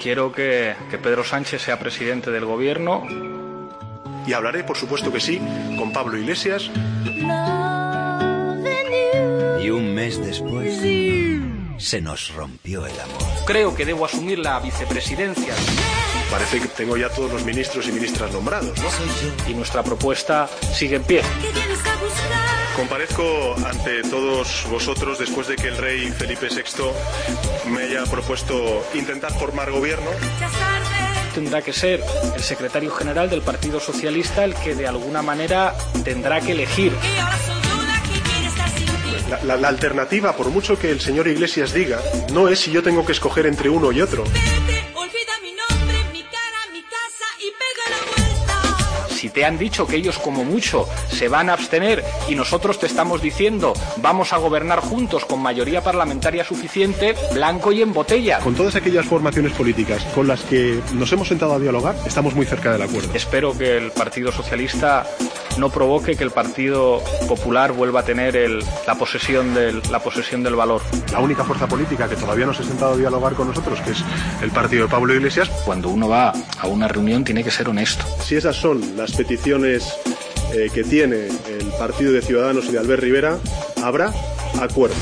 Quiero que Pedro Sánchez sea presidente del gobierno. Y hablaré, por supuesto que sí, con Pablo Iglesias. Y un mes después se nos rompió el amor. Creo que debo asumir la vicepresidencia. Parece que tengo ya todos los ministros y ministras nombrados, ¿no? Y nuestra propuesta sigue en pie. Comparezco ante todos vosotros después de que el rey Felipe VI me haya propuesto intentar formar gobierno. Tendrá que ser el secretario general del Partido Socialista el que de alguna manera tendrá que elegir. La alternativa, por mucho que el señor Iglesias diga, no es si yo tengo que escoger entre uno y otro. Si te han dicho que ellos como mucho se van a abstener y nosotros te estamos diciendo vamos a gobernar juntos con mayoría parlamentaria suficiente, blanco y en botella. Con todas aquellas formaciones políticas con las que nos hemos sentado a dialogar, estamos muy cerca del acuerdo. Espero que el Partido Socialista no provoque que el Partido Popular vuelva a tener la posesión del valor. La única fuerza política que todavía no se ha sentado a dialogar con nosotros, que es el partido de Pablo Iglesias. Cuando uno va a una reunión tiene que ser honesto. Si esas son las peticiones que tiene el partido de Ciudadanos y de Albert Rivera, habrá acuerdo.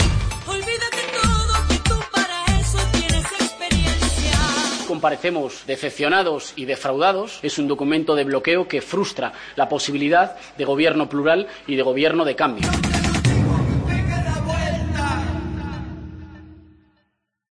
Comparecemos decepcionados y defraudados. Es un documento de bloqueo que frustra la posibilidad de gobierno plural y de gobierno de cambio.